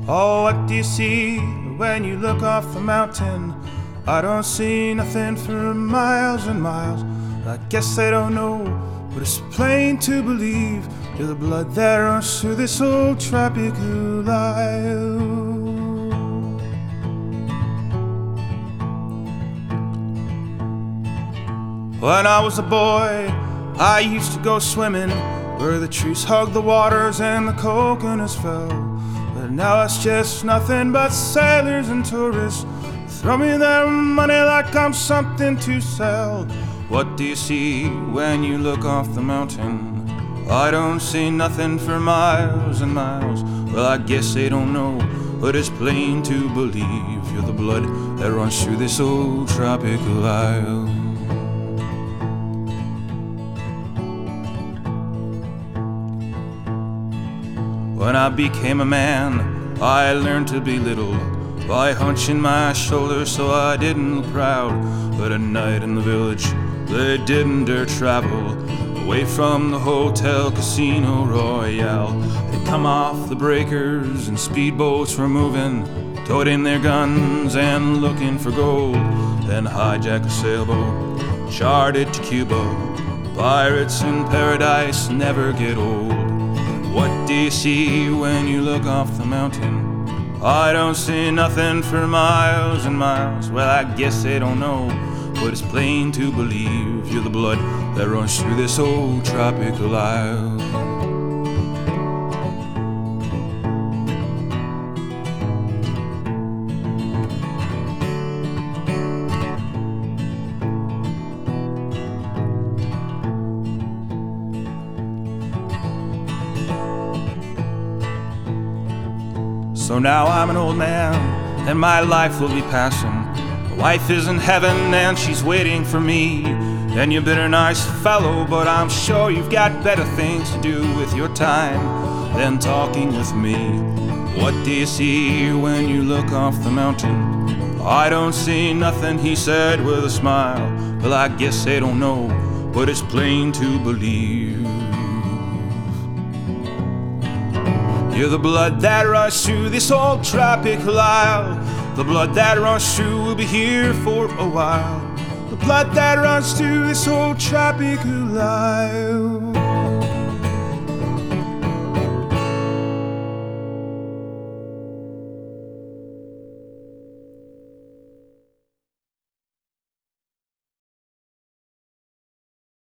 Oh, what do you see when you look off the mountain? I don't see nothing for miles and miles. I guess they don't know, but it's plain to believe you're the blood that runs through this old tropical isle. When I was a boy, I used to go swimming where the trees hugged the waters and the coconuts fell. But now it's just nothing but sailors and tourists throw me their money like I'm something to sell. What do you see when you look off the mountain? I don't see nothing for miles and miles. Well, I guess they don't know, but it's plain to believe you're the blood that runs through this old tropical isle. When I became a man, I learned to be little by hunching my shoulders so I didn't look proud. But at night in the village, they didn't dare travel away from the hotel Casino Royale. They'd come off the breakers and speedboats were moving, toting their guns and looking for gold. Then hijack a sailboat, chart it to Cuba. Pirates in paradise never get old. What do you see when you look off the mountain? I don't see nothing for miles and miles. Well, I guess they don't know, but it's plain to believe you're the blood that runs through this old tropical isle. So now I'm an old man, and my life will be passing. My wife is in heaven, and she's waiting for me. And you've been a nice fellow, but I'm sure you've got better things to do with your time than talking with me. What do you see when you look off the mountain? I don't see nothing, he said with a smile. Well, I guess they don't know, but it's plain to believe you're the blood that runs through this old tropical isle. The blood that runs through will be here for a while. The blood that runs through this old tropical isle.